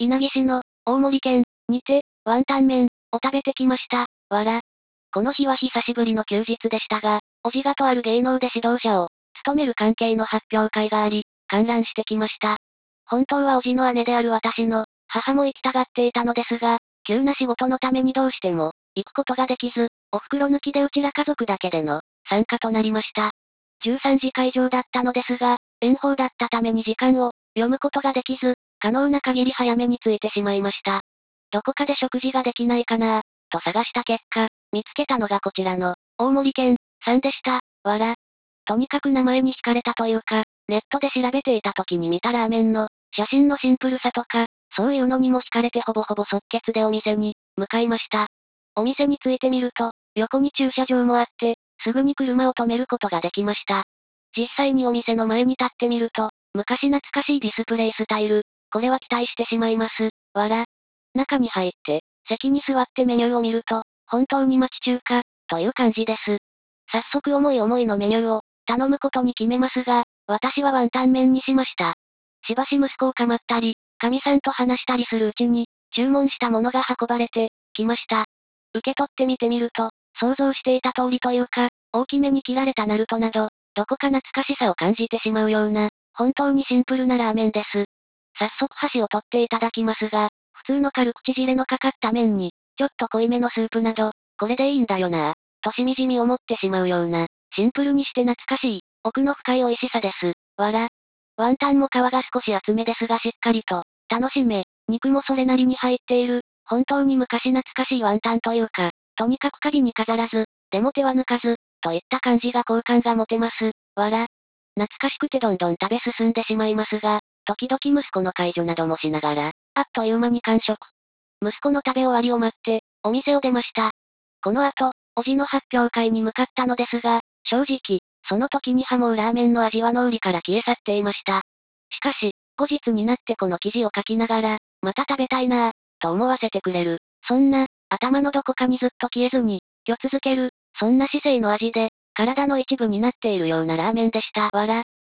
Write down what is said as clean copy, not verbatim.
稲城市の、大森県、にて、ワンタン麺、を食べてきました。わら。この日は久しぶりの休日でしたが、叔父がとある芸能で指導者を、務める関係の発表会があり、観覧してきました。本当は叔父の姉である私の、母も行きたがっていたのですが、急な仕事のためにどうしても、行くことができず、お袋抜きでうちら家族だけでの、参加となりました。13時会場だったのですが、遠方だったために時間を、読むことができず、可能な限り早めに着いてしまいました。どこかで食事ができないかなと探した結果、見つけたのがこちらの、大森県、さんでした。わら。とにかく名前に惹かれたというか、ネットで調べていた時に見たラーメンの、写真のシンプルさとか、そういうのにも惹かれてほぼほぼ即決でお店に、向かいました。お店に着いてみると、横に駐車場もあって、すぐに車を止めることができました。実際にお店の前に立ってみると、昔懐かしいディスプレイスタイル。これは期待してしまいます。わら。中に入って、席に座ってメニューを見ると、本当に町中華、という感じです。早速思い思いのメニューを、頼むことに決めますが、私はワンタン麺にしました。しばし息子を構ったり、神さんと話したりするうちに、注文したものが運ばれて、きました。受け取ってみてみると、想像していた通りというか、大きめに切られたナルトなど、どこか懐かしさを感じてしまうような、本当にシンプルなラーメンです。早速箸を取っていただきますが、普通の軽口汁のかかった麺に、ちょっと濃いめのスープなど、これでいいんだよなぁ、としみじみ思ってしまうような、シンプルにして懐かしい、奥の深い美味しさです。わら。ワンタンも皮が少し厚めですがしっかりと、楽しめ、肉もそれなりに入っている、本当に昔懐かしいワンタンというか、とにかく鍵に飾らず、でも手は抜かず、といった感じが好感が持てます。わら。懐かしくてどんどん食べ進んでしまいますが、時々息子の介助などもしながら、あっという間に完食。息子の食べ終わりを待って、お店を出ました。この後、おじの発表会に向かったのですが、正直、その時にはもうラーメンの味は脳裏から消え去っていました。しかし、後日になってこの記事を書きながら、また食べたいなぁ、と思わせてくれる。そんな、頭のどこかにずっと消えずに、居続ける、そんな姿勢の味で、体の一部になっているようなラーメンでした。わら。